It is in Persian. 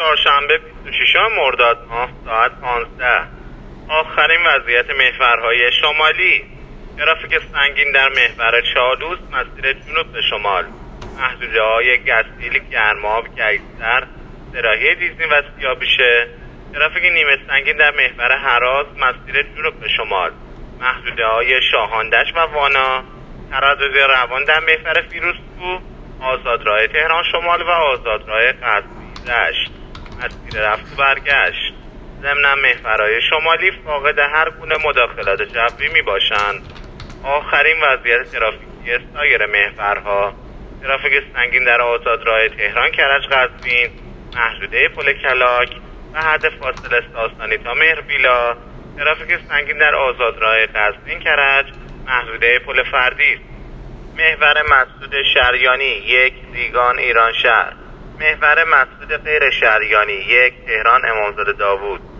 چهارشنبه 26 مرداد ماه ساعت 15. آخرین وضعیت محورهای شمالی. ترافیک سنگین در محور چالوس مسیر جنوب به شمال. محدوده‌های گسیل، گرماب، گیسر، سراحی دیزنی و سیاوشه. ترافیک نیمه سنگین در محور هراز مسیر جنوب به شمال. محدوده‌های شاهاندشت و وانا. تردد روان در محور فیروزکوه، آزادراه تهران شمال و آزادراه قزوین رشت. مسیر رفت و برگشت. ضمن محورهای شمالی فاقد هر گونه مداخلات جوی می باشند. آخرین وضعیت ترافیکی سایر محورها: ترافیک سنگین در آزادراه تهران کرج قزوین، محدوده پل کلاک و حد فاصله ساسانی تا مهربیلا. ترافیک سنگین در آزادراه قزوین کرج، محدوده پل فردیس. محور مسدود شریانی 1 ریگان ایران شهر. محور مسدود غیر شریانی 1 تهران امامزاده داوود.